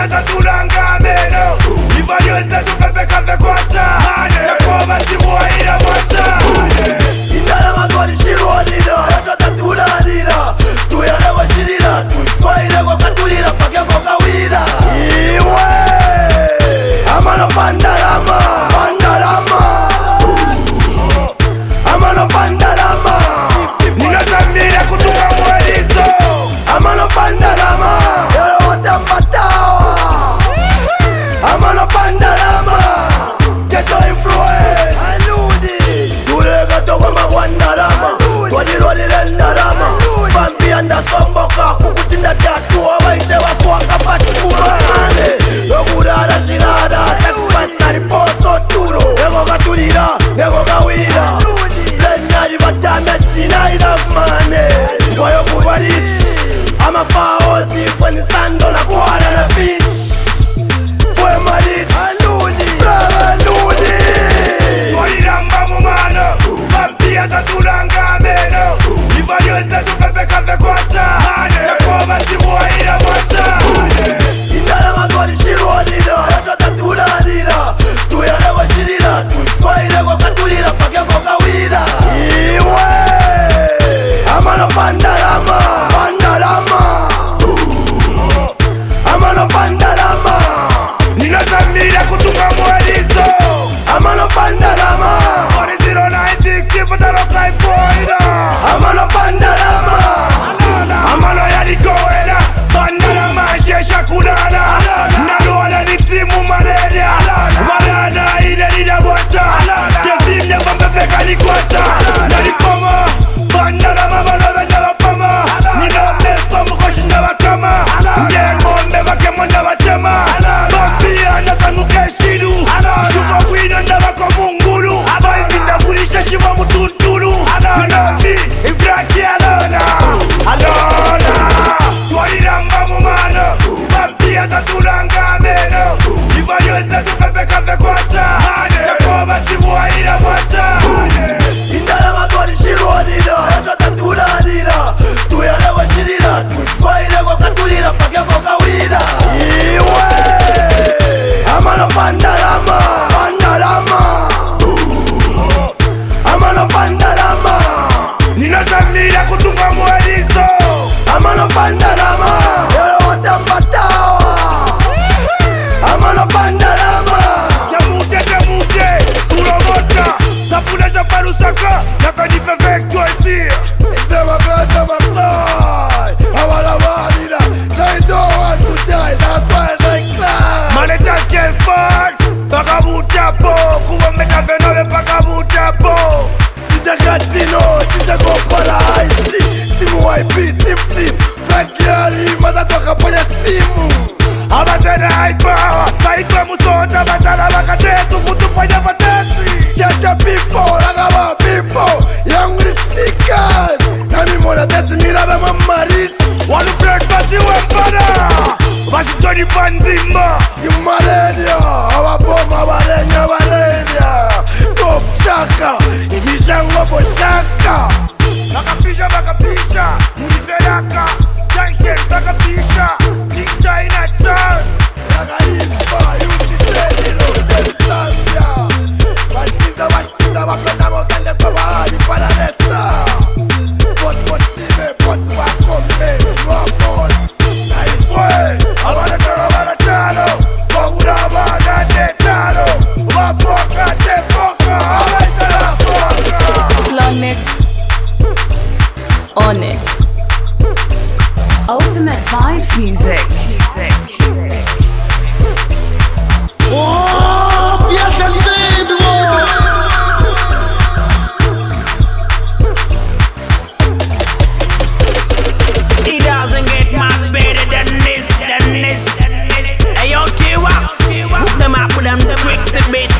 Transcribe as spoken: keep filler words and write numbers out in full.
Bampiata tulanga meno Ivanyoza tupepe kafe kwata Nakova tibuwa ila mwata Indala magwani shirwanina Yachata tulalila Tuyalewa shirila Tuifaile kwa katulila Pake kwa kawila Iwe Amano pandalama Pandalama Amano pandalama Ninatambira kutunga mwelizo Amano pandalama Yolo watambatawa Amano pandalama Keto influence Aludi Tulega towa magwandalama Twajirwalile ndalama Bambi anda somboka Kukutinda tatuwa Waite wafuanga pati kumane Logurara shirada Ekupasari poso turo Ego katulira Ego kawira Lenyari batame China enough money Ngoyo kubaris Ama faozi Fweni sando na kuhara na fish Fwe malis Aludi Brava Aludi Twaliranga mumano Bampiata tulanga meno Ivanyoza tupepe kafe kwata Nakova tibuwa ila mwata Indala magwani shirwanina Yachata tulalila Tuyalewa shirila Tuifaile kwa katulila Pake kwa kawila Iwe Amano pandalama Pandalama Amano pandalama Ninatambira kutunga mwelizo Amano pandalama one zero nine six Sipataro kaifoida Amano pandalama Amano yadikoela Pandalama jesha kudana Naluana nitimu malaria Marana ine nida bwata Tefimya mbambepeka nikwata Nalikoma Pandalama balove nabapama Ninaomepa mkoshi nabakama Ngengombe bakemo nabachema Bambia natanguke shidu Shuka wino nabako mungulu Baivi nabulisha shima mutundulu Ninaomi ibraki alona Alona Twaliranga mumano Bambia tatulanga meno Ivanyoza tupepe kafe kwata Nakova tibuwa ila mwata Indala magwani shirwanina Yachata tulalila Tuyalewa shirila Tuifaile kwa katulila Pake kwa kawila Iwe Amano pandalama Pandalama Amano pandalama Ninatambira kutunga mwelizo Amano pandalama Yolo watambatawa Amano pandalama Jamute jamute Turomota Sapule japarusaka Nakanipe vector ici Democrat, Democrat Avala valida They don't want to die That's why they cry Manetas que sparks Pakabuta po Kuwameka venove pakabuta po Tija Gatino Tija Gopala Ici Timu Y P Tim Tim Frankie Ali Mazatoka ponya timu Abatena high power Saitwa musota Batana bakatetu Kutupanya batesi Chacha people Lagaba people Young rich sneakers Nami mona tesi mirabe mamarit Walu break basi wempana Bashitoni panzimba Simaledia Awapoma barenya barenya Top shaka Imishango po shaka Bakapisha bakapisha Muniferaka Junction bakapisha Big China Chan Bakaifba Yuki Tenilo Desambia Batiza batiza baklota mokende kwa bahali para nesta Pot pot sime pot wakome Wapos Naifwe Abana tano abana tano Wabura abana tetano Wafoka tefoka Abaita wafoka Clonic Onyx Ultimate Vibes Music Music Oh, yes indeed, It doesn't get much better than this, than this. Hey yo, T-Wax, hook them up with them tricks a bit.